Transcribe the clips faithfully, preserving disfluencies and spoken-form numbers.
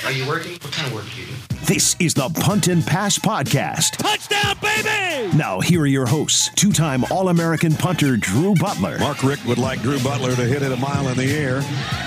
Are you working? What kind of work do you do? This is the Punt and Pass Podcast. Touchdown, baby! Now, here are your hosts, two-time All-American punter Drew Butler. Mark Richt would like Drew Butler to hit it a mile in the air.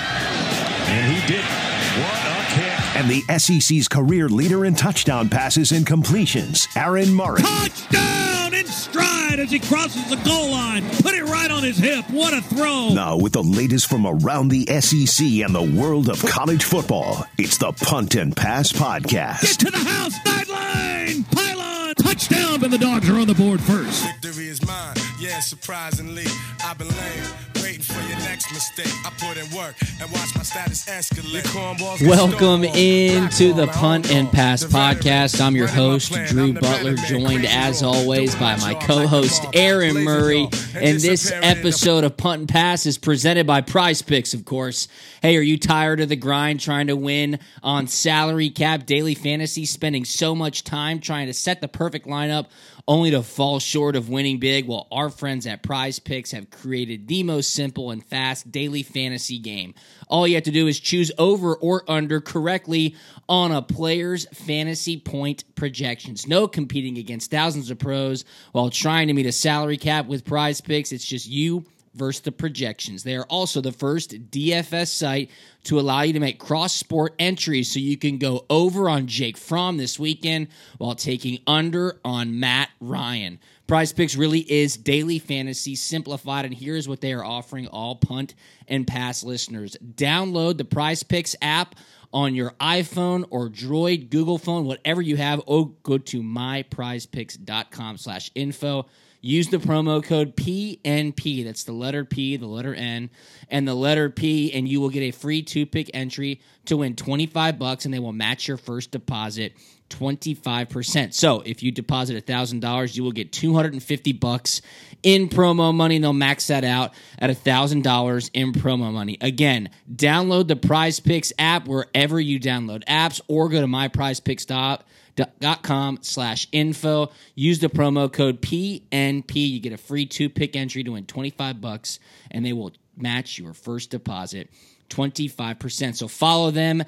And he did. What a kick. And the S E C's career leader in touchdown passes and completions, Aaron Murray. Touchdown in stride as he crosses the goal line. Put it right on his hip. What a throw. Now, with the latest from around the S E C and the world of college football, it's the Punt and Pass Podcast. Get to the house, sideline, pylon, touchdown, and the Dogs are on the board first. Victory is mine, yeah, surprisingly. I've been lame, waiting for your next mistake. I put in work and watch my status escalate. Welcome into the Punt and Pass Podcast. I'm your host, Drew Butler, joined as always by my co-host, Aaron Murray. And this episode of Punt and Pass is presented by Prize Picks, of course. Hey, are you tired of the grind, trying to win on salary cap, daily fantasy, spending so much time trying to set the perfect lineup only to fall short of winning big? Well, our friends at Prize Picks have created the most simple and fast daily fantasy game. All you have to do is choose over or under correctly on a player's fantasy point projections. No competing against thousands of pros while trying to meet a salary cap with Prize Picks. It's just you versus the projections. They are also the first D F S site to allow you to make cross-sport entries, so you can go over on Jake Fromm this weekend while taking under on Matt Ryan. Prize Picks really is daily fantasy simplified, and here's what they are offering all Punt and Pass listeners. Download the Prize Picks app on your iPhone or Droid, Google phone, whatever you have. Oh, go to myprizepicks.com slash info. Use the promo code P N P. That's the letter P, the letter N, and the letter P, and you will get a free two-pick entry to win twenty-five bucks, and they will match your first deposit twenty-five percent. So if you deposit one thousand dollars, you will get two hundred fifty bucks in promo money, and they'll max that out at one thousand dollars in promo money. Again, download the Prize Picks app wherever you download apps, or go to myprizepicks.com dot com slash info. Use the promo code P N P. You get a free two-pick entry to win twenty-five bucks, and they will match your first deposit twenty-five percent. So follow them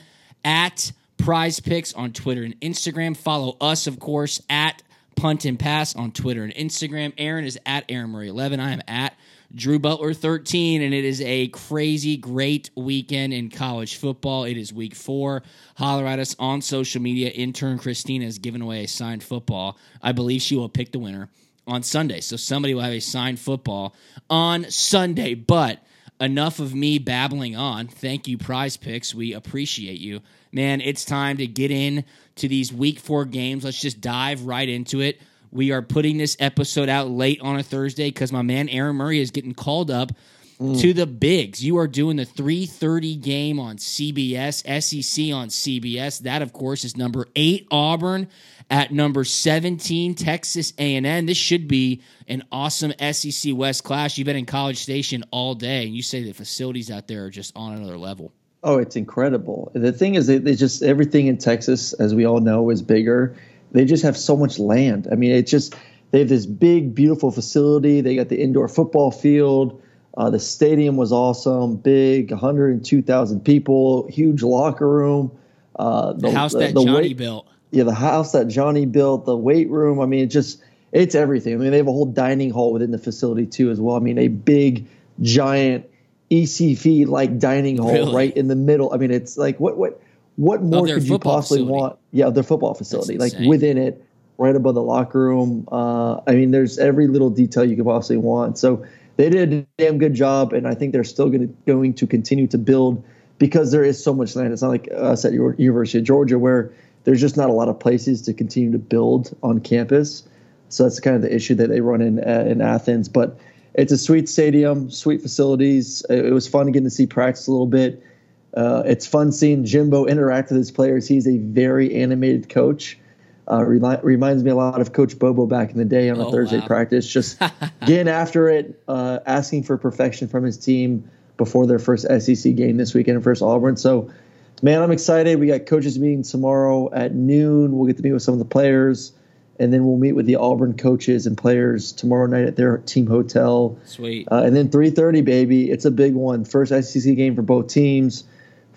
at Prize Picks on Twitter and Instagram. Follow us, of course, at Punt and Pass on Twitter and Instagram. Aaron is at Aaron Murray eleven. I am at Drew Butler thirteen, and it is a crazy, great weekend in college football. It is week four. Holler at us on social media. Intern Christina is giving away a signed football. I believe she will pick the winner on Sunday. So somebody will have a signed football on Sunday. But enough of me babbling on. Thank you, Prize Picks. We appreciate you. Man, it's time to get in to these week four games. Let's just dive right into it. We are putting this episode out late on a Thursday because my man Aaron Murray is getting called up mm. to the bigs. You are doing the three thirty game on C B S, S E C on C B S. That, of course, is number eight Auburn at number seventeen Texas A and M. This should be an awesome S E C West clash. You've been in College Station all day, and you say the facilities out there are just on another level. Oh, it's incredible. The thing is, they, they just everything in Texas, as we all know, is bigger. They just have so much land. I mean, it's just they have this big, beautiful facility. They got the indoor football field. Uh, the stadium was awesome, big, one hundred two thousand people, huge locker room. Uh, the, the house the, that the Johnny weight, built. Yeah, the house that Johnny built, the weight room. I mean, it just it's everything. I mean, they have a whole dining hall within the facility too, as well. I mean, a big, giant E C F-like dining hall really? right in the middle. I mean, it's like what what. What more could you possibly facility. want? Yeah, their football facility, like within it, right above the locker room. Uh, I mean, there's every little detail you could possibly want. So they did a damn good job, and I think they're still going to going to continue to build because there is so much land. It's not like us at University of Georgia where there's just not a lot of places to continue to build on campus. So that's kind of the issue that they run in uh, in Athens. But it's a sweet stadium, sweet facilities. It was fun getting to see practice a little bit. Uh, it's fun seeing Jimbo interact with his players. He's a very animated coach. Uh, re- reminds me a lot of Coach Bobo back in the day on a oh, Thursday wow. practice, just getting after it, uh, asking for perfection from his team before their first S E C game this weekend versus Auburn. So, man, I'm excited. We got coaches meeting tomorrow at noon. We'll get to meet with some of the players, and then we'll meet with the Auburn coaches and players tomorrow night at their team hotel. Sweet. Uh, and then three thirty, baby. It's a big one. First S E C game for both teams.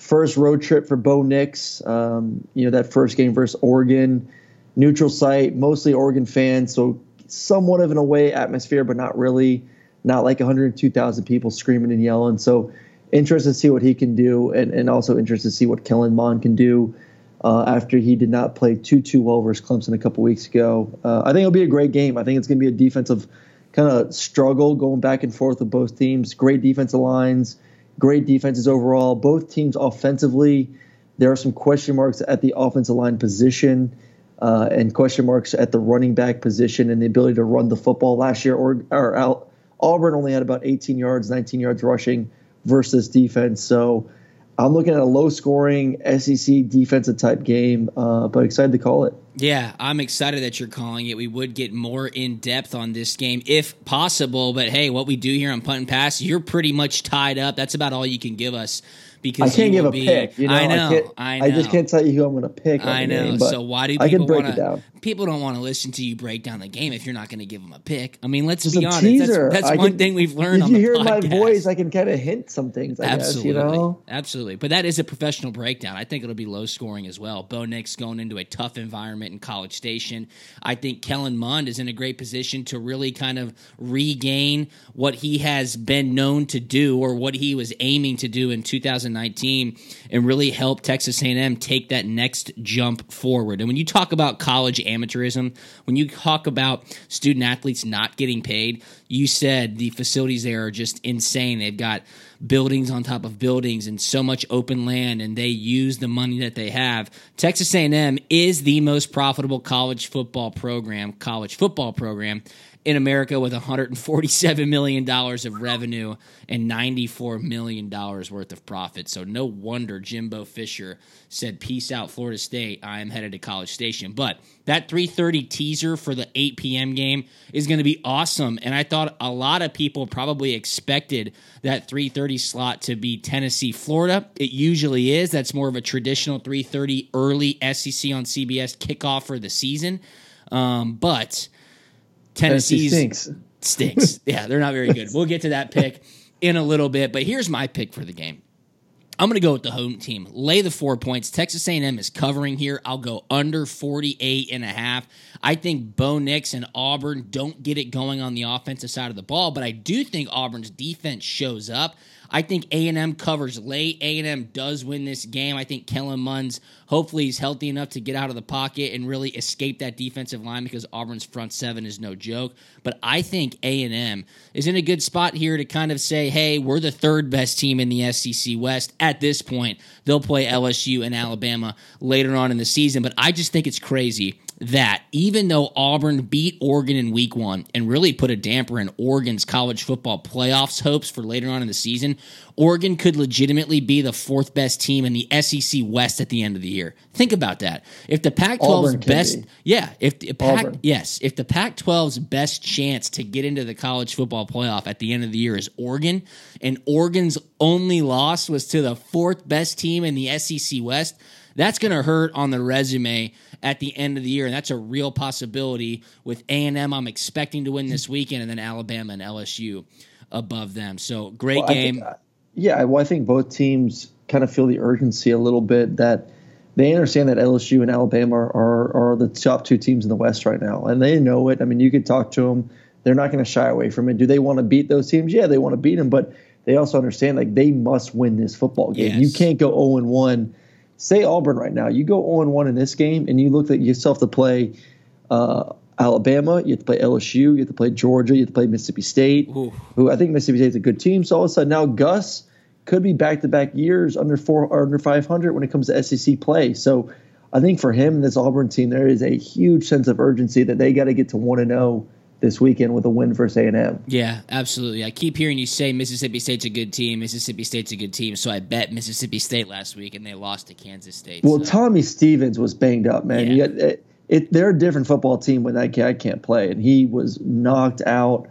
first road trip for Bo Nix. Um, you know, that first game versus Oregon, neutral site, mostly Oregon fans, so somewhat of an away atmosphere, but not really, not like one hundred two thousand people screaming and yelling. So interested to see what he can do, and, and also interested to see what Kellen Mond can do uh, after he did not play too, too well versus Clemson a couple weeks ago. Uh, I think it'll be a great game. I think it's going to be a defensive kind of struggle going back and forth with both teams. Great defensive lines, great defenses overall. Both teams offensively, there are some question marks at the offensive line position uh, and question marks at the running back position and the ability to run the football. Last year, or, or out, Auburn only had about eighteen yards, nineteen yards rushing versus defense. So I'm looking at a low-scoring S E C defensive type game, uh, but excited to call it. Yeah, I'm excited that you're calling it. We would get more in depth on this game if possible, but hey, what we do here on Punt and Pass, you're pretty much tied up. That's about all you can give us. Because I can't give a be, pick. You know, I know, I, can't, I know. I just can't tell you who I'm going to pick. I know. Game, so why do I people can break want it down. People don't want to listen to you break down the game if you're not going to give them a pick. I mean, let's just be a honest. Teaser. That's, that's I one can, thing we've learned if on the you hear podcast. my voice, I can kind of hint some things. I Absolutely, guess, you know? absolutely. But that is a professional breakdown. I think it'll be low scoring as well. Bo Nix going into a tough environment in College Station. I think Kellen Mond is in a great position to really kind of regain what he has been known to do or what he was aiming to do in two thousand nineteen and really help Texas A and M take that next jump forward. And when you talk about college amateurism, when you talk about student athletes not getting paid, you said the facilities there are just insane. They've got buildings on top of buildings and so much open land, and they use the money that they have. Texas A and M is the most profitable college football program, college football program in America with one hundred forty-seven million dollars of revenue and ninety-four million dollars worth of profit. So no wonder Jimbo Fisher said, peace out, Florida State. I am headed to College Station. But that three thirty teaser for the eight p.m. game is going to be awesome. And I thought a lot of people probably expected that three thirty slot to be Tennessee, Florida. It usually is. That's more of a traditional three thirty early S E C on C B S kickoff for the season. Um, but Tennessee's Tennessee stinks. stinks. Yeah, they're not very good. We'll get to that pick in a little bit, but here's my pick for the game. I'm going to go with the home team. Lay the four points. Texas A and M is covering here. I'll go under forty-eight and a half. I think Bo Nix and Auburn don't get it going on the offensive side of the ball, but I do think Auburn's defense shows up. I think A and M covers late. A and M does win this game. I think Kellen Mond, hopefully he's healthy enough to get out of the pocket and really escape that defensive line because Auburn's front seven is no joke. But I think A and M is in a good spot here to kind of say, hey, we're the third best team in the S E C West at this point. They'll play L S U and Alabama later on in the season. But I just think it's crazy that even though Auburn beat Oregon in week one and really put a damper in Oregon's college football playoffs hopes for later on in the season, Oregon could legitimately be the fourth best team in the S E C West at the end of the year. Think about that. If the Pac twelve's best, be. yeah, if the Pac, yes, if the Pac twelve's best chance to get into the college football playoff at the end of the year is Oregon, and Oregon's only loss was to the fourth best team in the S E C West, that's going to hurt on the resume at the end of the year, and that's a real possibility. With A and M, I'm expecting to win this weekend, and then Alabama and L S U above them. So great well, game. I think, yeah, well, I think both teams kind of feel the urgency a little bit that they understand that L S U and Alabama are, are, are the top two teams in the West right now, and they know it. I mean, you could talk to them. They're not going to shy away from it. Do they want to beat those teams? Yeah, they want to beat them, but they also understand like they must win this football game. Yes. You can't go oh and one. Say Auburn right now. You go oh and one in this game, and you look at yourself to play uh, Alabama. You have to play L S U. You have to play Georgia. You have to play Mississippi State, Ooh. who I think Mississippi State's a good team. So all of a sudden now Gus could be back-to-back years under four or under five hundred when it comes to S E C play. So I think for him and this Auburn team, there is a huge sense of urgency that they got to get to one and oh this weekend with a win versus A and M. Yeah, absolutely. I keep hearing you say Mississippi State's a good team. Mississippi State's a good team. So I bet Mississippi State last week, and they lost to Kansas State. Well, so. Tommy Stevens was banged up, man. Yeah. You got, it, it, they're a different football team when that guy can't play, and he was knocked out.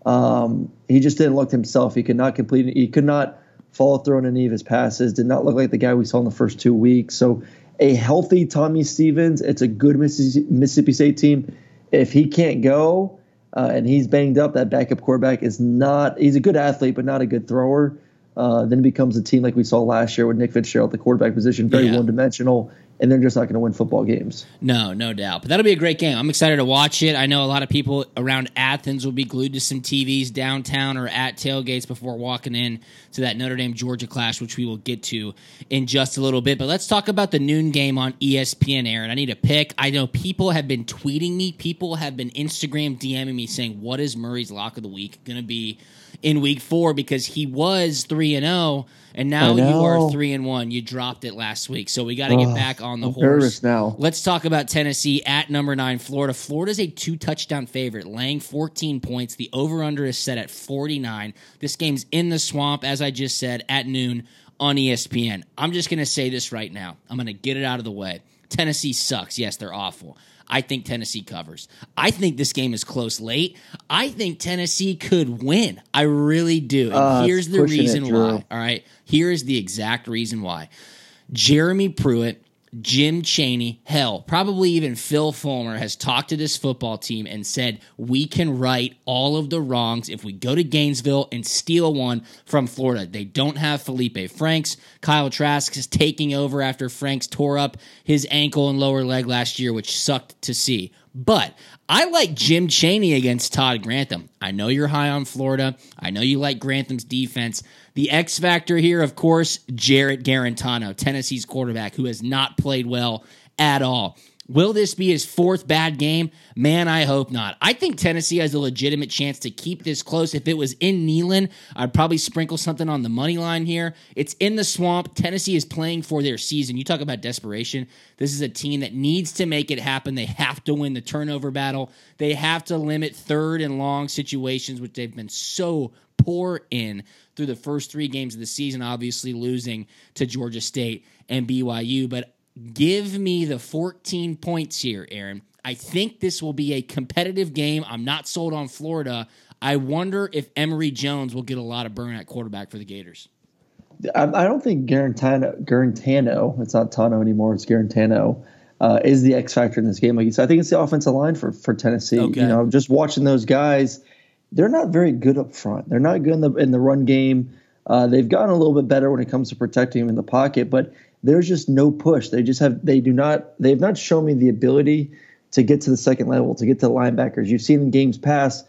Um, he just didn't look himself. He could not complete. He could not follow through on any of his passes. Did not look like the guy we saw in the first two weeks. So a healthy Tommy Stevens, it's a good Mississippi State team. If he can't go uh, and he's banged up, that backup quarterback is not – he's a good athlete but not a good thrower. Uh, then it becomes a team like we saw last year with Nick Fitzgerald at the quarterback position, very yeah. one-dimensional, and they're just not going to win football games. No, no doubt. But that'll be a great game. I'm excited to watch it. I know a lot of people around Athens will be glued to some T Vs downtown or at tailgates before walking in to that Notre Dame-Georgia clash, which we will get to in just a little bit. But let's talk about the noon game on E S P N, Aaron. I need a pick. I know people have been tweeting me. People have been Instagram DMing me saying, what is Murray's lock of the week going to be in week four? Because he was three and oh, and now you are three and one. You dropped it last week, so we got to get back on the I'm horse. Nervous now. Let's talk about Tennessee at number nine, Florida. Florida's a two-touchdown favorite, laying fourteen points. The over-under is set at forty-nine. This game's in the Swamp, as I just said, at noon on E S P N. I'm just going to say this right now. I'm going to get it out of the way. Tennessee sucks. Yes, they're awful. I think Tennessee covers. I think this game is close late. I think Tennessee could win. I really do. And uh, here's the reason it, why. All right. Here's the exact reason why. Jeremy Pruitt, Jim Chaney, hell, probably even Phil Fulmer has talked to this football team and said, we can right all of the wrongs if we go to Gainesville and steal one from Florida. They don't have Felipe Franks. Kyle Trask is taking over after Franks tore up his ankle and lower leg last year, which sucked to see. But I like Jim Chaney against Todd Grantham. I know you're high on Florida. I know you like Grantham's defense. The X factor here, of course, Jarrett Garantano, Tennessee's quarterback, who has not played well at all. Will this be his fourth bad game? Man, I hope not. I think Tennessee has a legitimate chance to keep this close. If it was in Neyland, I'd probably sprinkle something on the money line here. It's in the Swamp. Tennessee is playing for their season. You talk about desperation. This is a team that needs to make it happen. They have to win the turnover battle. They have to limit third and long situations, which they've been so poor in through the first three games of the season, obviously losing to Georgia State and B Y U. But give me the fourteen points here, Aaron. I think this will be a competitive game. I'm not sold on Florida. I wonder if Emory Jones will get a lot of burn at quarterback for the Gators. I, I don't think Garantano, Garantano, it's not Tano anymore, it's Garantano, uh, is the X factor in this game. Like you said, I think it's the offensive line for, for Tennessee. Okay. You know, just watching those guys, they're not very good up front. They're not good in the, in the run game. Uh, they've gotten a little bit better when it comes to protecting him in the pocket, but there's just no push. They just have, they do not, they have not shown me the ability to get to the second level, to get to linebackers. You've seen in games past,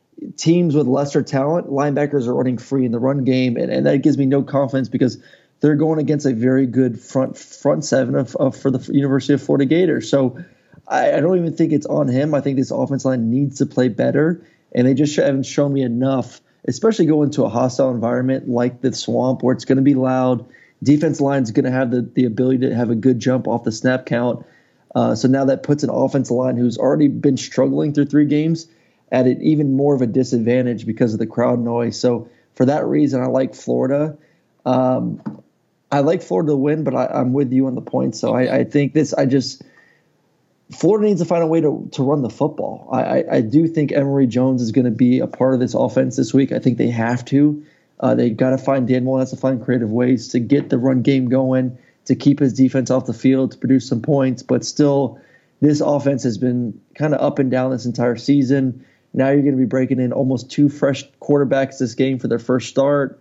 teams with lesser talent, linebackers are running free in the run game, and, and that gives me no confidence because they're going against a very good front front seven of, of for the University of Florida Gators. So I, I don't even think it's on him. I think this offense line needs to play better, and they just haven't shown me enough, especially going to a hostile environment like the Swamp where it's going to be loud. Defense line is going to have the, the ability to have a good jump off the snap count. Uh, so now that puts an offensive line who's already been struggling through three games at an even more of a disadvantage because of the crowd noise. So for that reason, I like Florida. Um, I like Florida to win, but I, I'm with you on the point. So I, I think this, I just, Florida needs to find a way to, to run the football. I, I, I do think Emory Jones is going to be a part of this offense this week. I think they have to. Uh, they got to find Dan Mullen has to find creative ways to get the run game going, to keep his defense off the field, to produce some points. But still, this offense has been kind of up and down this entire season. Now you're going to be breaking in almost two fresh quarterbacks this game for their first start.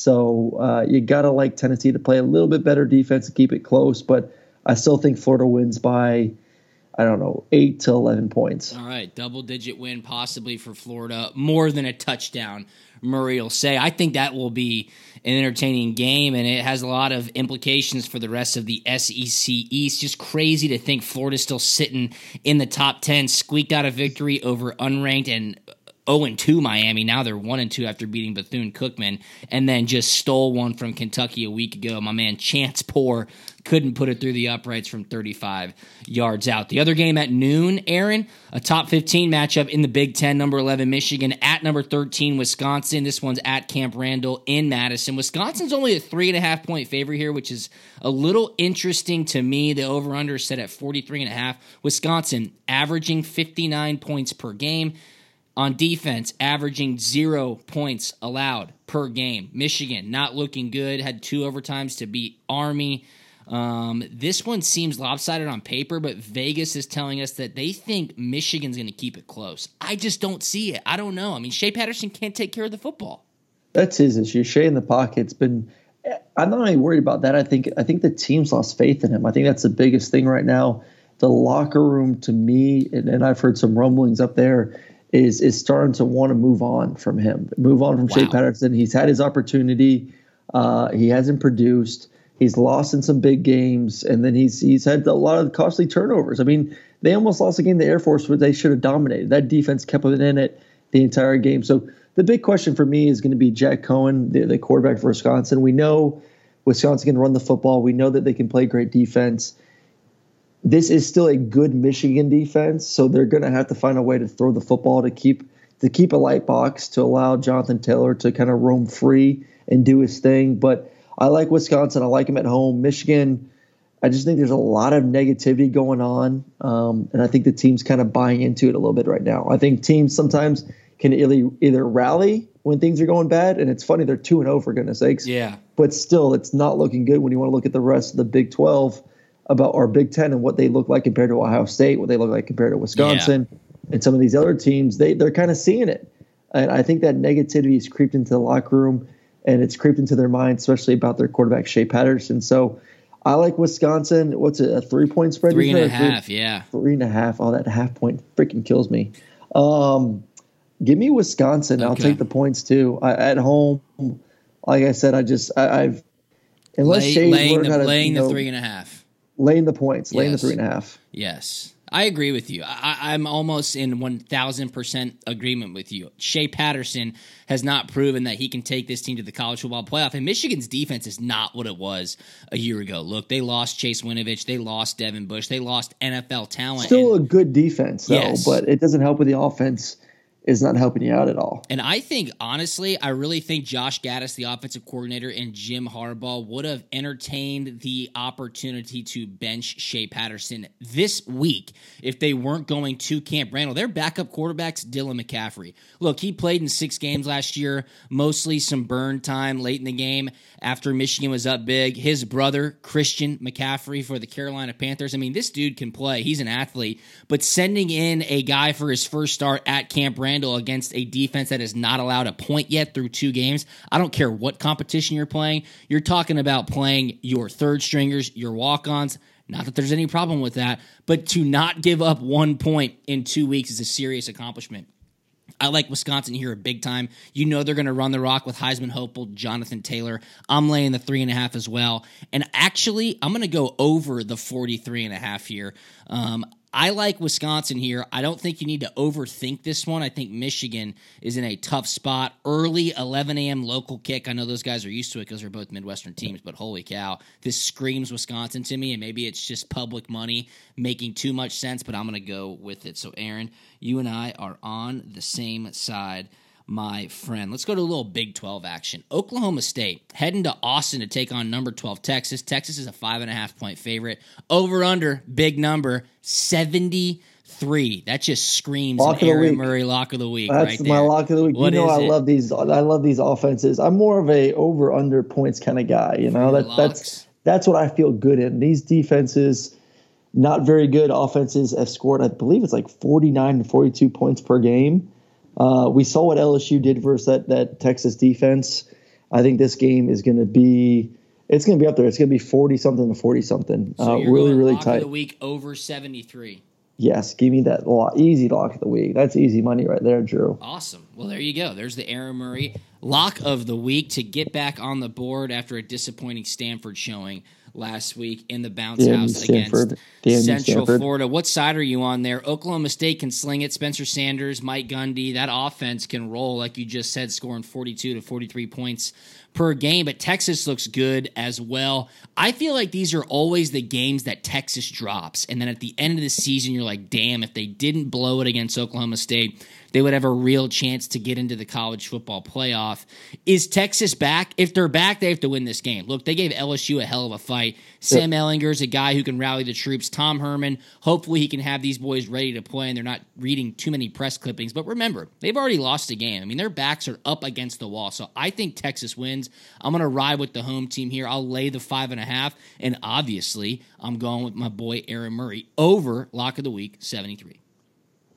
So uh, you got to like Tennessee to play a little bit better defense to keep it close. But I still think Florida wins by, I don't know, eight to eleven points. All right, double-digit win possibly for Florida, more than a touchdown, Murray will say. I think that will be an entertaining game, and it has a lot of implications for the rest of the S E C East. Just crazy to think Florida's still sitting in the top ten, squeaked out a victory over unranked and oh and two Miami. Now they're one and two after beating Bethune-Cookman, and then just stole one from Kentucky a week ago. My man Chance Poore couldn't put it through the uprights from thirty-five yards out. The other game at noon, Aaron, a top fifteen matchup in the Big Ten, number eleven Michigan at number thirteen Wisconsin. This one's at Camp Randall in Madison. Wisconsin's only a three and a half point favorite here, which is a little interesting to me. The over-under is set at forty-three and a half. Wisconsin averaging fifty-nine points per game. On defense, averaging zero points allowed per game. Michigan not looking good, had two overtimes to beat Army. Um, this one seems lopsided on paper, but Vegas is telling us that they think Michigan's going to keep it close. I just don't see it. I don't know. I mean, Shea Patterson can't take care of the football. That's his issue. Shea in the pocket's been. I'm not only worried about that. I think I think the team's lost faith in him. I think that's the biggest thing right now. The locker room, to me, and, and I've heard some rumblings up there, is is starting to want to move on from him, move on from wow. Shea Patterson. He's had his opportunity. Uh, he hasn't produced. He's lost in some big games, and then he's he's had a lot of costly turnovers. I mean, they almost lost a game to Air Force where they should have dominated. That defense kept it in it the entire game. So the big question for me is going to be Jack Cohen, the, the quarterback for Wisconsin. We know Wisconsin can run the football. We know that they can play great defense. This is still a good Michigan defense, so they're going to have to find a way to throw the football to keep to keep a light box, to allow Jonathan Taylor to kind of roam free and do his thing. But I like Wisconsin. I like him at home. Michigan, I just think there's a lot of negativity going on, um, and I think the team's kind of buying into it a little bit right now. I think teams sometimes can either, either rally when things are going bad, and it's funny, they're two and oh for goodness sakes. Yeah. But still, it's not looking good when you want to look at the rest of the Big twelve about our Big Ten and what they look like compared to Ohio State, what they look like compared to Wisconsin, yeah. and some of these other teams. They they're kind of seeing it, and I think that negativity has creeped into the locker room, and it's creeped into their mind, especially about their quarterback Shea Patterson. So I like Wisconsin. What's it, a three-point spread? Three and a half, three, yeah. Three and a half. Oh, that half point freaking kills me. Um, give me Wisconsin. Okay. I'll take the points too. I, at home, like I said, I just I, I've unless Lay, Shea laying, learned the, how to, laying you know, the three and a half, laying the points, yes. laying the three and a half. Yes. I agree with you. I, I'm almost in one thousand percent agreement with you. Shea Patterson has not proven that he can take this team to the college football playoff, and Michigan's defense is not what it was a year ago. Look, they lost Chase Winovich. They lost Devin Bush. They lost N F L talent. Still and, a good defense, though, yes. but it doesn't help with the offense. Is not helping you out at all. And I think, honestly, I really think Josh Gaddis, the offensive coordinator, and Jim Harbaugh would have entertained the opportunity to bench Shea Patterson this week if they weren't going to Camp Randall. Their backup quarterback's Dylan McCaffrey. Look, he played in six games last year, mostly some burn time late in the game after Michigan was up big. His brother, Christian McCaffrey, for the Carolina Panthers. I mean, this dude can play. He's an athlete. But sending in a guy for his first start at Camp Randall against a defense that has not allowed a point yet through two games. I don't care what competition you're playing. You're talking about playing your third stringers, your walk-ons. Not that there's any problem with that, but to not give up one point in two weeks is a serious accomplishment. I like Wisconsin here big time. You know they're going to run the rock with Heisman hopeful Jonathan Taylor. I'm laying the three and a half as well. And actually, I'm going to go over the forty-three and a half here. Um, I like Wisconsin here. I don't think you need to overthink this one. I think Michigan is in a tough spot. Early eleven a.m. local kick. I know those guys are used to it because they're both Midwestern teams, but holy cow, this screams Wisconsin to me, and maybe it's just public money making too much sense, but I'm going to go with it. So, Aaron, you and I are on the same side, my friend. Let's go to a little Big twelve action. Oklahoma State heading to Austin to take on number twelve Texas. Texas is a five and a half point favorite. Over under, big number, seventy-three. That just screams an Aaron Murray lock of the week. That's right there. my lock of the week. What you know I it? love these. I love these offenses. I'm more of a over under points kind of guy. You know that, that's that's what I feel good in. These defenses, not very good offenses, have scored. I believe it's like forty-nine and forty-two points per game. Uh, we saw what L S U did versus that, that Texas defense. I think this game is going to be it's going to be up there. It's going to be forty something to forty something. So uh, you're really going really lock tight. Of the week over seventy-three. Yes, give me that lock, easy lock of the week. That's easy money right there, Drew. Awesome. Well, there you go. There's the Aaron Murray lock of the week to get back on the board after a disappointing Stanford showing last week in the bounce Damn house Stanford. against Damn Central Stanford. Florida. What side are you on there? Oklahoma State can sling it. Spencer Sanders, Mike Gundy, that offense can roll, like you just said, scoring forty-two to forty-three points per game, but Texas looks good as well. I feel like these are always the games that Texas drops, and then at the end of the season, you're like, damn, if they didn't blow it against Oklahoma State, they would have a real chance to get into the college football playoff. Is Texas back? If they're back, they have to win this game. Look, they gave L S U a hell of a fight. Sam Ehlinger's a guy who can rally the troops. Tom Herman, hopefully he can have these boys ready to play and they're not reading too many press clippings. But remember, they've already lost a game. I mean, their backs are up against the wall. So I think Texas wins. I'm going to ride with the home team here. I'll lay the five and a half. And obviously, I'm going with my boy Aaron Murray over lock of the week, seventy-three.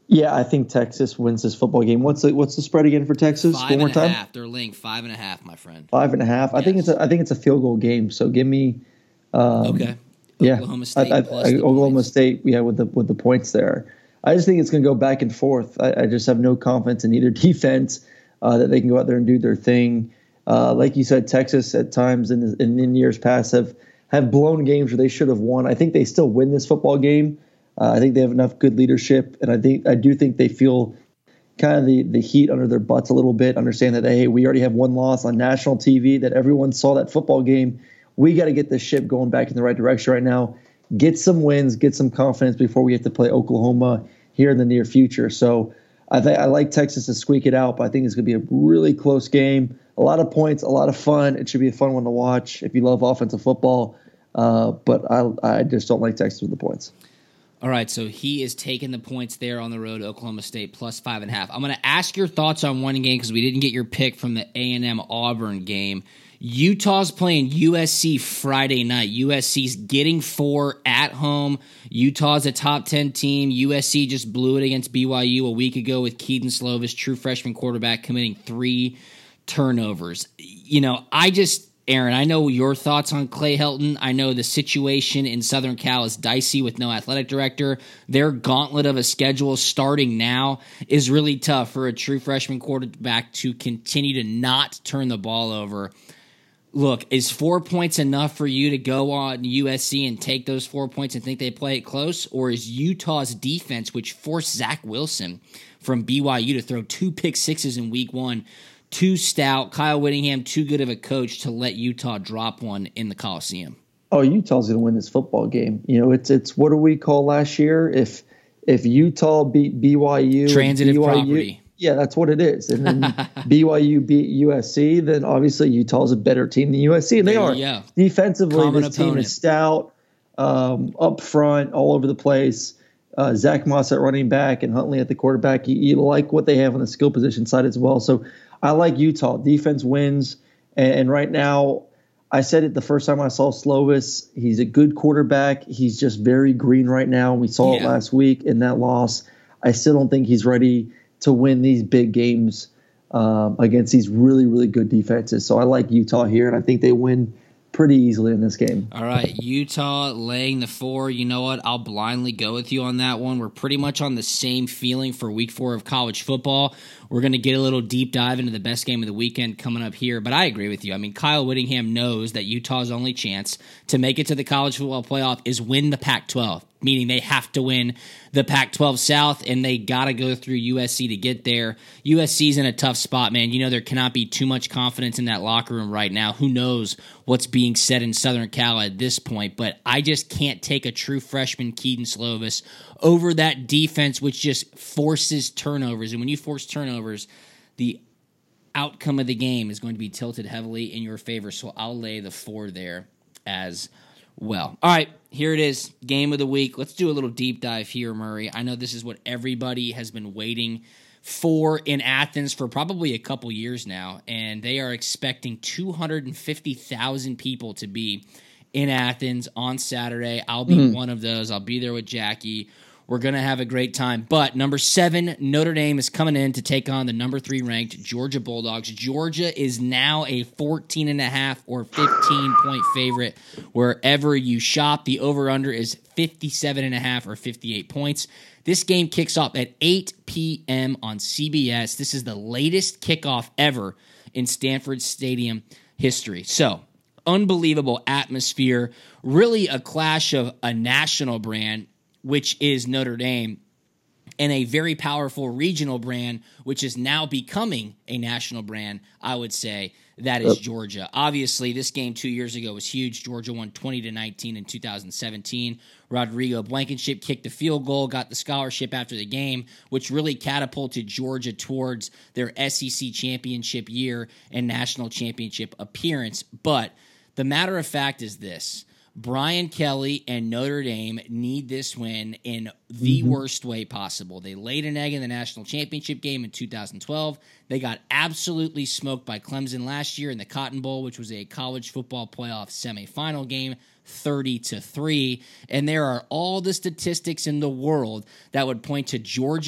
Yeah, I think Texas wins this football game. What's the what's the spread again for Texas? Five One more and a time. half. They're laying five and a half, my friend. Five and a half. Yes. I think it's a I think it's a field goal game. So give me. Um, okay. Yeah, Oklahoma State I, I, plus I, the Oklahoma points. State. Yeah, with the with the points there. I just think it's going to go back and forth. I, I just have no confidence in either defense uh, that they can go out there and do their thing. Uh, like you said, Texas at times in, in in years past have have blown games where they should have won. I think they still win this football game. Uh, I think they have enough good leadership, and I think I do think they feel kind of the, the heat under their butts a little bit, understand that, hey, we already have one loss on national T V, that everyone saw that football game. We got to get this ship going back in the right direction right now, get some wins, get some confidence before we have to play Oklahoma here in the near future. So I think I like Texas to squeak it out, but I think it's going to be a really close game. A lot of points, a lot of fun. It should be a fun one to watch if you love offensive football. Uh, but I, I just don't like Texas with the points. All right, so he is taking the points there on the road, Oklahoma State plus five and a half. I'm going to ask your thoughts on one game because we didn't get your pick from the A and M Auburn game. Utah's playing U S C Friday night. U S C's getting four at home. Utah's a top ten team. U S C just blew it against B Y U a week ago with Keaton Slovis, true freshman quarterback, committing three turnovers. You know, I just... Aaron, I know your thoughts on Clay Helton. I know the situation in Southern Cal is dicey with no athletic director. Their gauntlet of a schedule starting now is really tough for a true freshman quarterback to continue to not turn the ball over. Look, is four points enough for you to go on U S C and take those four points and think they play it close? Or is Utah's defense, which forced Zach Wilson from B Y U to throw two pick sixes in week one, too stout, Kyle Whittingham too good of a coach to let Utah drop one in the Coliseum? Oh, Utah's going to win this football game. You know, it's it's what do we call last year? If if Utah beat B Y U, transitive B Y U, property. Yeah, that's what it is. And then B Y U beat U S C, then obviously Utah's a better team than U S C, and they There are. you go. Defensively, Common this team opponent. is stout, um, up front, all over the place. Uh, Zach Moss at running back and Huntley at the quarterback. You, you like what they have on the skill position side as well. So I like Utah. Defense wins. And, and right now, I said it the first time I saw Slovis. He's a good quarterback. He's just very green right now. We saw it Yeah. last week in that loss. I still don't think he's ready to win these big games um, against these really, really good defenses. So I like Utah here, and I think they win pretty easily in this game. All right, Utah laying the four. You know what? I'll blindly go with you on that one. We're pretty much on the same feeling for week four of college football. We're going to get a little deep dive into the best game of the weekend coming up here, but I agree with you. I mean, Kyle Whittingham knows that Utah's only chance to make it to the college football playoff is win the Pac twelve, meaning they have to win the Pac twelve South, and they got to go through U S C to get there. U S C's in a tough spot, man. You know, there cannot be too much confidence in that locker room right now. Who knows what's being said in Southern Cal at this point, but I just can't take a true freshman Keaton Slovis over that defense, which just forces turnovers. And when you force turnovers, the outcome of the game is going to be tilted heavily in your favor. So I'll lay the four there as well. All right, here it is, game of the week. Let's do a little deep dive here, Murray. I know this is what everybody has been waiting for in Athens for probably a couple years now, and they are expecting two hundred fifty thousand people to be in Athens on Saturday. I'll be mm. one of those. I'll be there with Jackie. We're going to have a great time. But number seven, Notre Dame is coming in to take on the number three ranked Georgia Bulldogs. Georgia is now a fourteen and a half or fifteen point favorite wherever you shop. The over-under is fifty-seven and a half or fifty-eight points. This game kicks off at eight p.m. on C B S. This is the latest kickoff ever in Stanford Stadium history. So, unbelievable atmosphere. Really a clash of a national brand, which is Notre Dame, and a very powerful regional brand, which is now becoming a national brand, I would say, that is Georgia. Obviously, this game two years ago was huge. Georgia won twenty to nineteen in two thousand seventeen. Rodrigo Blankenship kicked the field goal, got the scholarship after the game, which really catapulted Georgia towards their S E C championship year and national championship appearance. But the matter of fact is this. Brian Kelly and Notre Dame need this win in the mm-hmm. worst way possible. They laid an egg in the national championship game in two thousand twelve. They got absolutely smoked by Clemson last year in the Cotton Bowl, which was a college football playoff semifinal game, thirty to three. And there are all the statistics in the world that would point to Georgia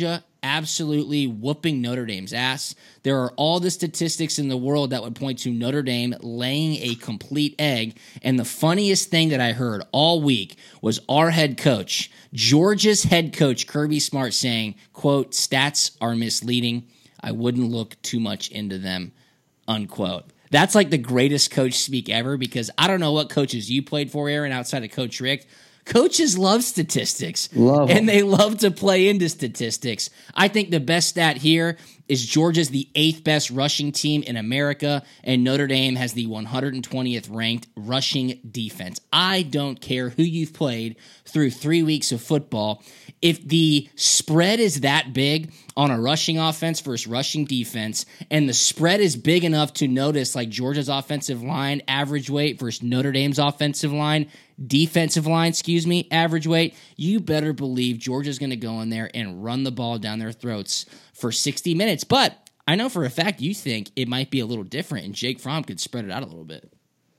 absolutely whooping Notre Dame's ass. There are all the statistics in the world that would point to Notre Dame laying a complete egg. And the funniest thing that I heard all week was our head coach, Georgia's head coach, Kirby Smart, saying, quote, stats are misleading. I wouldn't look too much into them, unquote. That's like the greatest coach speak ever, because I don't know what coaches you played for, Aaron, outside of Coach Rick. Coaches love statistics, love and they love to play into statistics. I think the best stat here is Georgia's the eighth best rushing team in America, and Notre Dame has the one hundred twentieth ranked rushing defense. I don't care who you've played through three weeks of football. If the spread is that big on a rushing offense versus rushing defense, and the spread is big enough to notice like Georgia's offensive line average weight versus Notre Dame's offensive line, defensive line, excuse me, average weight, you better believe Georgia's going to go in there and run the ball down their throats for sixty minutes. But I know for a fact you think it might be a little different, and Jake Fromm could spread it out a little bit.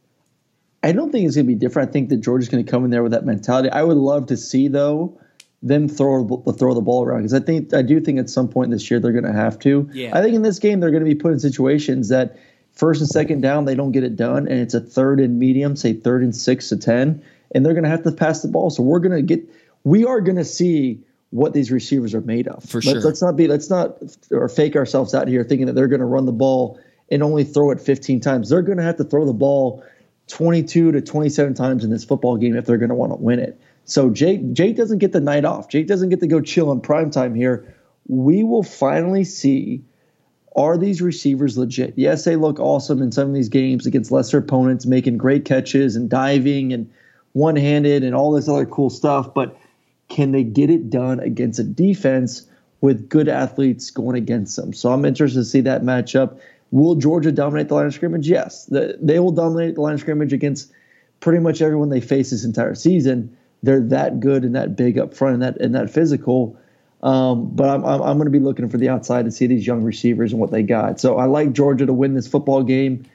I don't think it's going to be different. I think that Georgia's going to come in there with that mentality. I would love to see, though, them throw throw the ball around, because I think I do think at some point this year they're going to have to. Yeah. I think in this game they're going to be put in situations that first and second down they don't get it done, and it's a third and medium, say third and six to ten, and they're going to have to pass the ball. So we're going to get we are going to see what these receivers are made of. For let's, sure. Let's not be let's not or fake ourselves out here thinking that they're going to run the ball and only throw it fifteen times. They're going to have to throw the ball twenty-two to twenty-seven times in this football game if they're going to want to win it. So Jake, Jake doesn't get the night off. Jake doesn't get to go chill in primetime here. We will finally see, are these receivers legit? Yes, they look awesome in some of these games against lesser opponents, making great catches and diving and one-handed and all this other cool stuff, but can they get it done against a defense with good athletes going against them? So I'm interested to see that matchup. Will Georgia dominate the line of scrimmage? Yes. The, they will dominate the line of scrimmage against pretty much everyone they face this entire season. They're that good and that big up front and that and that physical. Um, but I'm, I'm, I'm going to be looking for the outside to see these young receivers and what they got. So I like Georgia to win this football game.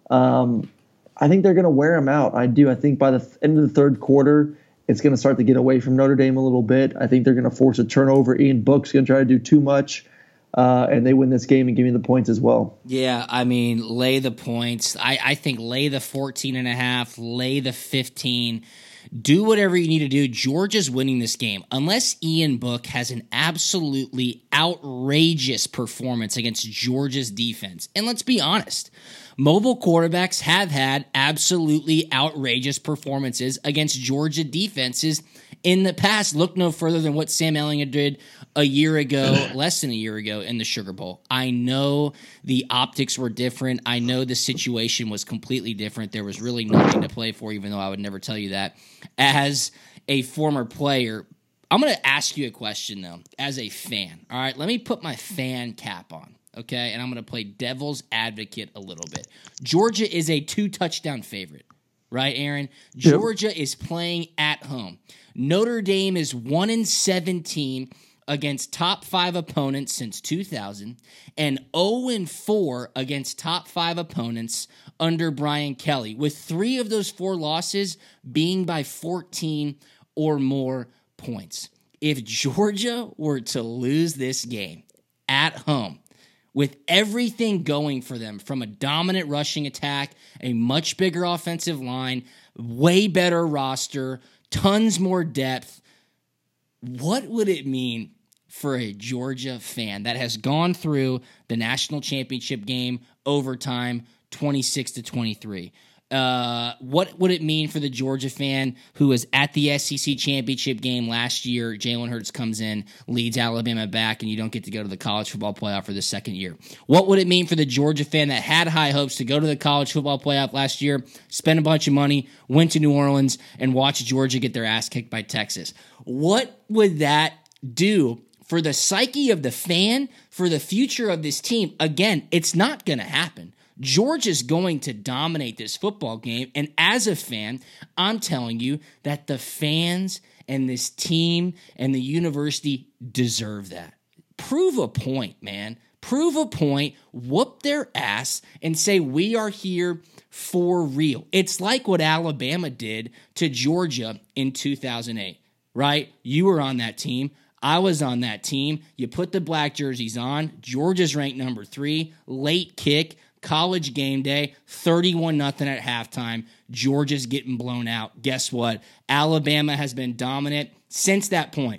Um, I think they're going to wear them out. I do. I think by the end of the third quarter, it's going to start to get away from Notre Dame a little bit. I think they're going to force a turnover. Ian Book's going to try to do too much. Uh, and they win this game and give me the points as well. Yeah, I mean, lay the points. I, I think lay the fourteen and a half, lay the fifteen. Do whatever you need to do. Georgia's winning this game. Unless Ian Book has an absolutely outrageous performance against Georgia's defense. And let's be honest, mobile quarterbacks have had absolutely outrageous performances against Georgia defenses in the past. Look no further than what Sam Ehlinger did a year ago, less than a year ago in the Sugar Bowl. I know the optics were different. I know the situation was completely different. There was really nothing to play for, even though I would never tell you that. As a former player, I'm going to ask you a question, though, as a fan. All right, let me put my fan cap on, okay? And I'm going to play devil's advocate a little bit. Georgia is a two-touchdown favorite, right, Aaron? Georgia yep. is playing at home. Notre Dame is one and seventeen against top five opponents since two thousand and oh and four against top five opponents under Brian Kelly, with three of those four losses being by fourteen or more points. If Georgia were to lose this game at home, with everything going for them from a dominant rushing attack, a much bigger offensive line, way better roster, tons more depth, what would it mean for a Georgia fan that has gone through the national championship game, overtime, twenty-six to twenty-three? Uh, what would it mean for the Georgia fan who was at the S E C championship game last year? Jalen Hurts comes in, leads Alabama back, and you don't get to go to the college football playoff for the second year. What would it mean for the Georgia fan that had high hopes to go to the college football playoff last year, spend a bunch of money, went to New Orleans, and watch Georgia get their ass kicked by Texas? What would that do for the psyche of the fan, for the future of this team? Again, it's not going to happen. Georgia's going to dominate this football game, and as a fan, I'm telling you that the fans and this team and the university deserve that. Prove a point, man. Prove a point, whoop their ass, and say we are here for real. It's like what Alabama did to Georgia in two thousand eight, right? You were on that team. I was on that team. You put the black jerseys on. Georgia's ranked number three. Late kick. College game day, thirty-one nothing at halftime. Georgia's getting blown out. Guess what? Alabama has been dominant since that point.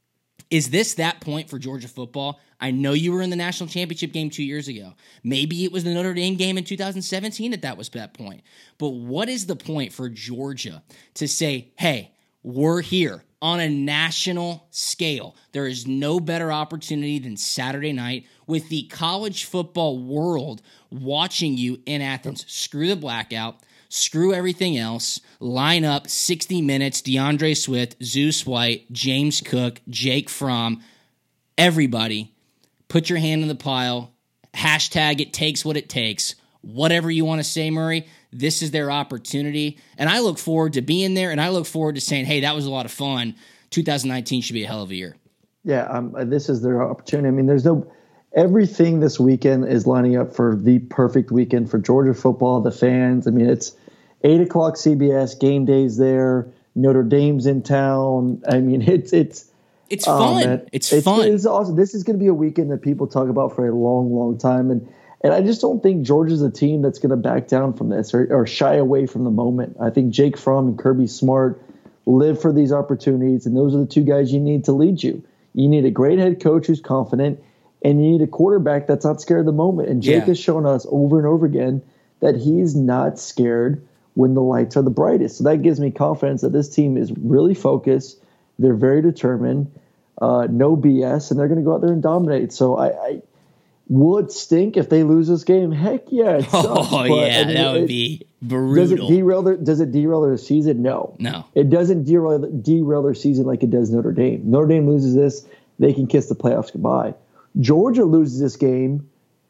Is this that point for Georgia football? I know you were in the national championship game two years ago. Maybe it was the Notre Dame game in two thousand seventeen that that was that point. But what is the point for Georgia to say, hey, we're here on a national scale? There is no better opportunity than Saturday night with the college football world watching you in Athens. Screw the blackout. Screw everything else. Line up sixty minutes. DeAndre Swift, Zeus White, James Cook, Jake Fromm. Everybody, put your hand in the pile. Hashtag it takes what it takes. Whatever you want to say, Murray, this is their opportunity. And I look forward to being there, and I look forward to saying, hey, that was a lot of fun. two thousand nineteen should be a hell of a year. Yeah, um, this is their opportunity. I mean, there's no – everything this weekend is lining up for the perfect weekend for Georgia football, the fans. I mean, it's eight o'clock C B S, game day's there, Notre Dame's in town. I mean, it's it's – It's fun. Um, it's, it's fun. It's awesome. This is going to be a weekend that people talk about for a long, long time. And and I just don't think Georgia's a team that's going to back down from this or, or shy away from the moment. I think Jake Fromm and Kirby Smart live for these opportunities, and those are the two guys you need to lead you. You need a great head coach who's confident, and you need a quarterback that's not scared of the moment. And Jake yeah. has shown us over and over again that he's not scared when the lights are the brightest. So that gives me confidence that this team is really focused. They're very determined, uh, no B S, and they're going to go out there and dominate. So I, I will it stink if they lose this game? Heck yeah, it sucks. Oh but, yeah, I mean, that would it, be brutal. Does it derail their Does it derail their season? No, no, it doesn't derail derail their season like it does Notre Dame. Notre Dame loses this, they can kiss the playoffs goodbye. Georgia loses this game,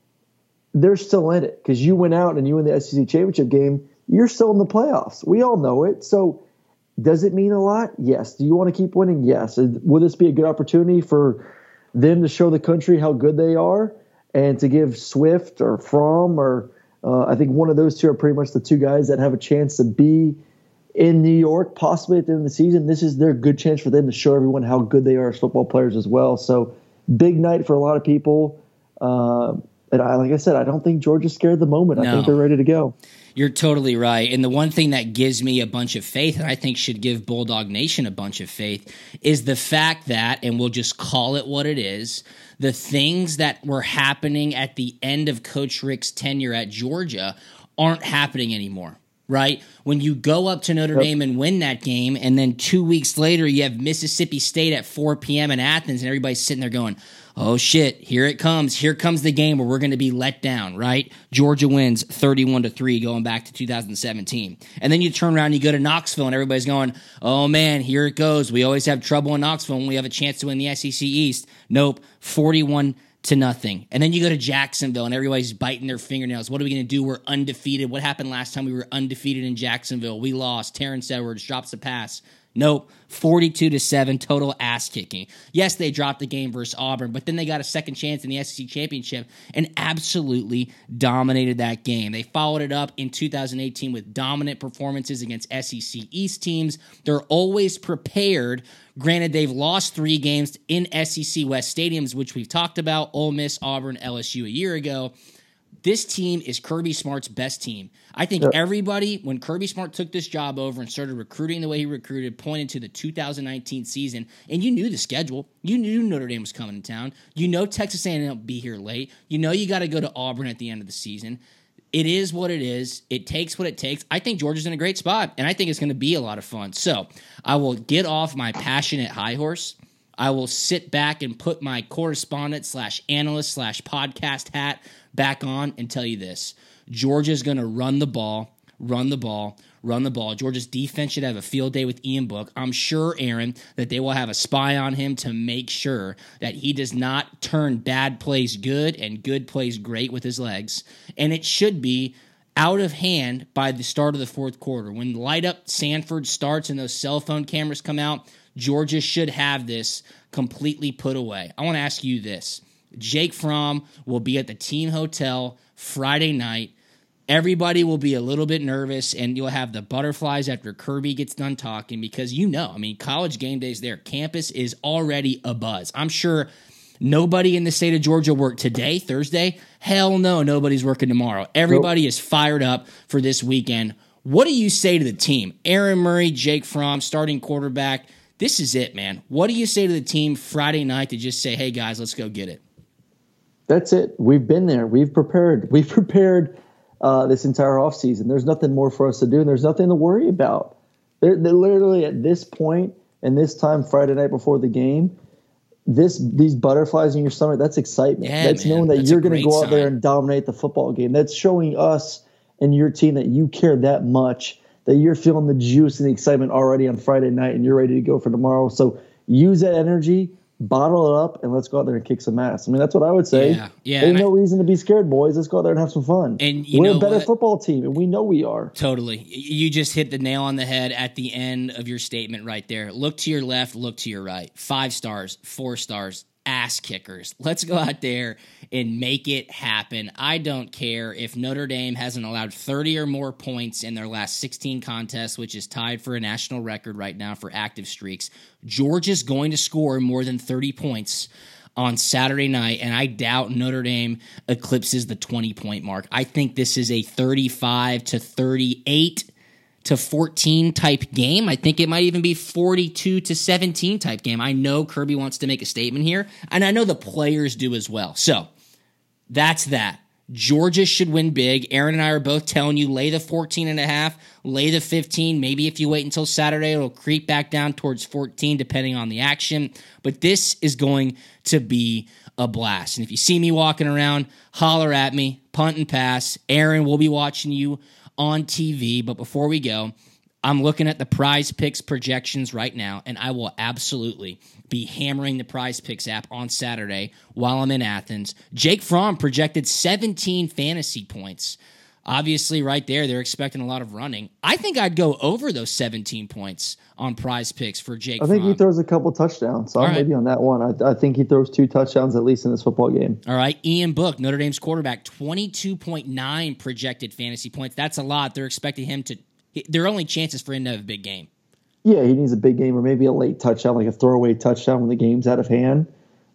they're still in it because you went out and you win the S E C championship game. You're still in the playoffs. We all know it. So. Does it mean a lot? Yes. Do you want to keep winning? Yes. Will this be a good opportunity for them to show the country how good they are and to give Swift or Fromm or uh, I think one of those two are pretty much the two guys that have a chance to be in New York possibly at the end of the season. This is their good chance for them to show everyone how good they are as football players as well. So big night for a lot of people. Uh, and I, like I said, I don't think Georgia's scared of the moment. No. I think they're ready to go. You're totally right. And the one thing that gives me a bunch of faith, and I think should give Bulldog Nation a bunch of faith, is the fact that, and we'll just call it what it is, the things that were happening at the end of Coach Rick's tenure at Georgia aren't happening anymore. Right? When you go up to Notre yep. Dame and win that game, and then two weeks later you have Mississippi State at four p.m. in Athens, and everybody's sitting there going, oh shit, here it comes. Here comes the game where we're going to be let down, right? Georgia wins thirty-one to three going back to two thousand seventeen. And then you turn around and you go to Knoxville, and everybody's going, oh man, here it goes. We always have trouble in Knoxville when we have a chance to win the S E C East. Nope, forty-one to nothing. And then you go to Jacksonville and everybody's biting their fingernails. What are we going to do? We're undefeated. What happened last time we were undefeated in Jacksonville? We lost. Terrence Edwards drops a pass. Nope. forty-two to seven, total ass kicking. Yes, they dropped the game versus Auburn, but then they got a second chance in the S E C championship and absolutely dominated that game. They followed it up in two thousand eighteen with dominant performances against S E C East teams. They're always prepared. Granted, they've lost three games in S E C West stadiums, which we've talked about, Ole Miss, Auburn, L S U a year ago. This team is Kirby Smart's best team. I think yeah. everybody, when Kirby Smart took this job over and started recruiting the way he recruited, pointed to the two thousand nineteen season, and you knew the schedule. You knew Notre Dame was coming to town. You know Texas A and M will be here late. You know you got to go to Auburn at the end of the season. It is what it is. It takes what it takes. I think Georgia's in a great spot, and I think it's going to be a lot of fun. So I will get off my passionate high horse. I will sit back and put my correspondent slash analyst slash podcast hat back on and tell you this. Georgia's going to run the ball, run the ball, run the ball. Georgia's defense should have a field day with Ian Book. I'm sure, Aaron, that they will have a spy on him to make sure that he does not turn bad plays good and good plays great with his legs. And it should be out of hand by the start of the fourth quarter. When Light Up Sanford starts and those cell phone cameras come out, Georgia should have this completely put away. I want to ask you this. Jake Fromm will be at the team hotel Friday night. everybody will be a little bit nervous, and you'll have the butterflies after Kirby gets done talking because you know, I mean, college game days there. Campus is already abuzz. I'm sure nobody in the state of Georgia worked today, Thursday. Hell no, nobody's working tomorrow. Everybody nope. is fired up for this weekend. What do you say to the team? Aaron Murray, Jake Fromm, starting quarterback. This is it, man. What do you say to the team Friday night to just say, hey, guys, let's go get it? That's it. We've been there. We've prepared. We've prepared uh, this entire offseason. There's nothing more for us to do, and there's nothing to worry about. They're, they're literally at this point and this time Friday night before the game, this these butterflies in your stomach, that's excitement. Yeah, that's man. knowing that That's you're a going to great go out sign. there and dominate the football game. That's showing us and your team that you care that much, that you're feeling the juice and the excitement already on Friday night and you're ready to go for tomorrow. So use that energy, bottle it up, and let's go out there and kick some ass. I mean, that's what I would say. Yeah, yeah, Ain't and no I- reason to be scared, boys. Let's go out there and have some fun. And you We're know a better what? football team, and we know we are. Totally. You just hit the nail on the head at the end of your statement right there. Look to your left, look to your right. Five stars, four stars, ass kickers. Let's go out there and make it happen. I don't care if Notre Dame hasn't allowed thirty or more points in their last sixteen contests, which is tied for a national record right now for active streaks. Georgia's going to score more than thirty points on Saturday night, and I doubt Notre Dame eclipses the twenty-point mark. I think this is a thirty-five to thirty-eight to fourteen type game. I think it might even be forty-two to seventeen type game. I know Kirby wants to make a statement here, and I know the players do as well. So that's that. Georgia should win big. Aaron and I are both telling you lay the fourteen and a half, lay the fifteen. Maybe if you wait until Saturday, it'll creep back down towards fourteen depending on the action. But this is going to be a blast. And if you see me walking around, holler at me, punt and pass. Aaron will be watching you on T V. But before we go, I'm looking at the Prize Picks projections right now, and I will absolutely be hammering the Prize Picks app on Saturday while I'm in Athens. Jake Fromm projected seventeen fantasy points. Obviously, right there, they're expecting a lot of running. I think I'd go over those seventeen points on Prize Picks for Jake I think Fromm. he throws a couple touchdowns, so All I'm right. maybe on that one. I, I think he throws two touchdowns at least in this football game. All right, Ian Book, Notre Dame's quarterback, twenty-two point nine projected fantasy points. That's a lot. They're expecting him to – their only chances for him to have a big game. Yeah, he needs a big game or maybe a late touchdown, like a throwaway touchdown when the game's out of hand.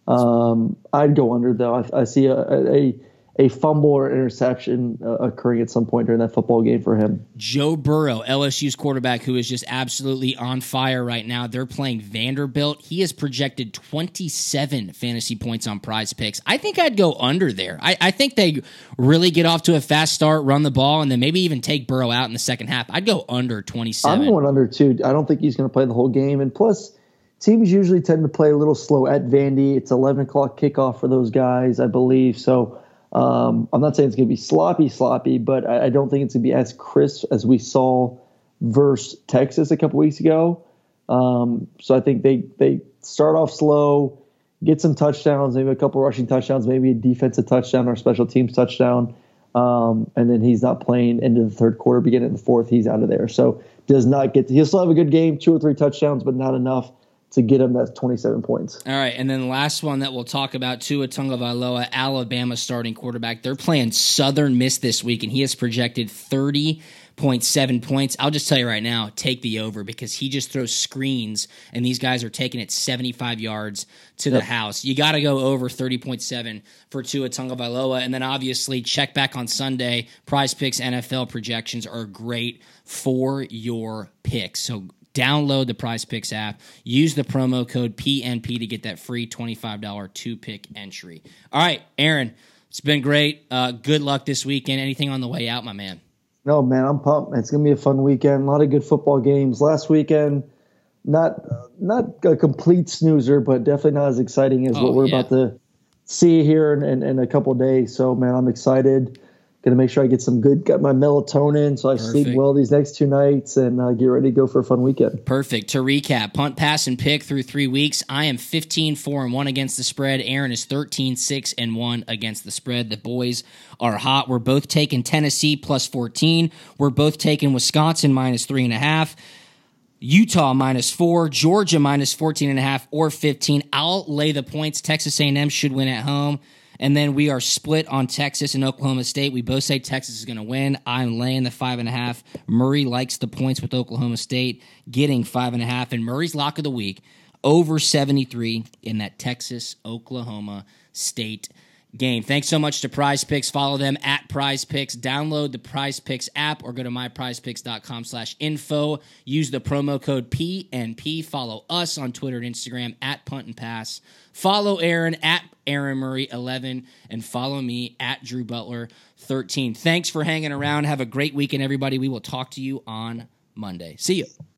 Um, I'd go under, though. I, I see a, a a fumble or interception uh, occurring at some point during that football game for him. Joe Burrow, L S U's quarterback, who is just absolutely on fire right now. They're playing Vanderbilt. He has projected twenty-seven fantasy points on Prize Picks. I think I'd go under there. I, I think they really get off to a fast start, run the ball, and then maybe even take Burrow out in the second half. I'd go under twenty-seven. I'm going under, too. I don't think he's going to play the whole game. And plus, teams usually tend to play a little slow at Vandy. It's eleven o'clock kickoff for those guys, I believe. So um, I'm not saying it's going to be sloppy, sloppy, but I, I don't think it's going to be as crisp as we saw versus Texas a couple weeks ago. Um, so I think they, they start off slow, get some touchdowns, maybe a couple rushing touchdowns, maybe a defensive touchdown or a special teams touchdown. Um, and then he's not playing into the third quarter, beginning of the fourth, he's out of there. So does not get to, he'll still have a good game, two or three touchdowns, but not enough to get him that twenty-seven points. All right, and then the last one that we'll talk about, Tua Tagovailoa, Alabama starting quarterback. They're playing Southern Miss this week, and he has projected thirty point seven points. I'll just tell you right now, take the over because he just throws screens, and these guys are taking it seventy-five yards to the Yep. house. You got to go over thirty point seven for Tua Tagovailoa, and then obviously check back on Sunday. Prize Picks N F L projections are great for your picks. So download the Prize Picks app. Use the promo code P N P to get that free twenty-five dollars two-pick entry. All right, Aaron, it's been great. Uh, good luck this weekend. Anything on the way out, my man? No, man, I'm pumped. It's going to be a fun weekend. A lot of good football games. Last weekend, not not a complete snoozer, but definitely not as exciting as Oh, what we're yeah. about to see here in, in, in a couple of days. So, man, I'm excited. Going to make sure I get some good, got my melatonin so I sleep Perfect. well these next two nights and uh, get ready to go for a fun weekend. Perfect. To recap, punt, pass, and pick through three weeks. I am fifteen four and one against the spread. Aaron is thirteen six and one against the spread. The boys are hot. We're both taking Tennessee plus fourteen. We're both taking Wisconsin minus three and a half. Utah minus four, Georgia minus fourteen and a half or fifteen. I'll lay the points. Texas A and M should win at home. And then we are split on Texas and Oklahoma State. We both say Texas is going to win. I'm laying the five and a half. Murray likes the points with Oklahoma State, getting five and a half. And Murray's lock of the week, over seventy-three in that Texas-Oklahoma State game. Thanks so much to Prize Picks. Follow them at Prize Picks. Download the Prize Picks app or go to my prize picks dot com slash info. Use the promo code P N P. Follow us on Twitter and Instagram at Punt and Pass. Follow Aaron at Aaron Murray eleven and follow me at Drew Butler thirteen. Thanks for hanging around. Have a great weekend, everybody. We will talk to you on Monday. See you.